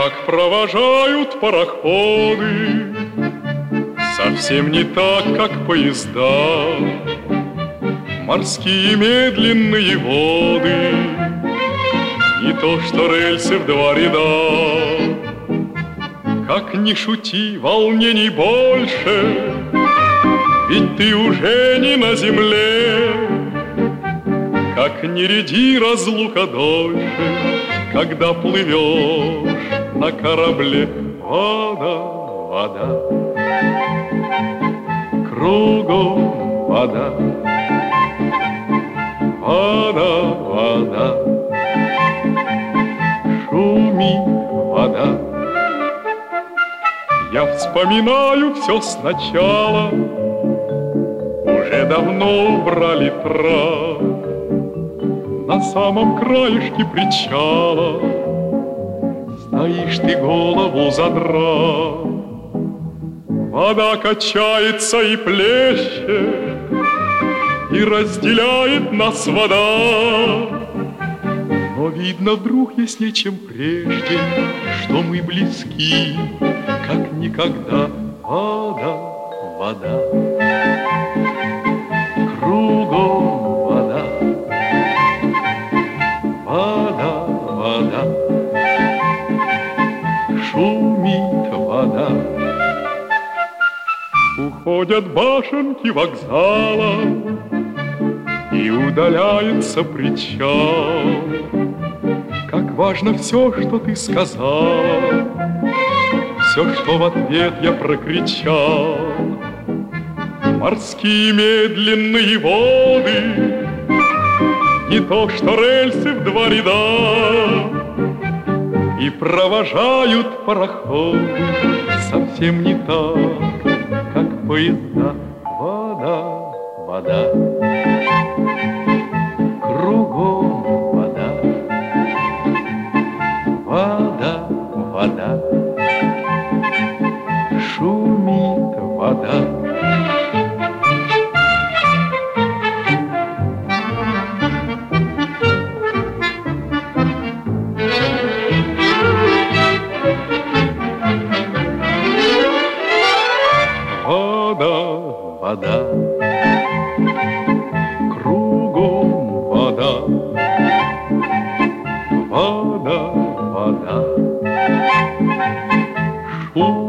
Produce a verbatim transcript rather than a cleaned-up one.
как провожают пароходы, совсем не так, как поезда. Морские медленные воды, не то что рельсы в два ряда. Как ни шути, волнений больше, ведь ты уже не на земле. Как ни ряди разлука дольше, когда плывешь на корабле. Вода, вода, кругом вода. Вода, вода, шумит вода. Я вспоминаю все сначала, уже давно убрали трап. На самом краешке причала стоишь ты, голову задрав. Вода качается и плещет, и разделяет нас вода. Но видно, друг, если чем прежде, что мы близки, как никогда. Вода, вода, кругом вода. Вода, вода, шумит вода. Уходят башенки вокзала, и удаляется причал. Как важно все, что ты сказала, все, что в ответ я прокричал. Морские медленные воды, не то что рельсы в два ряда, и провожают пароходы совсем не так, как поезда. Вода, вода, кругом вода. Вода, вода, шумит вода. Вода, кругом вода. Вода, вода, шум.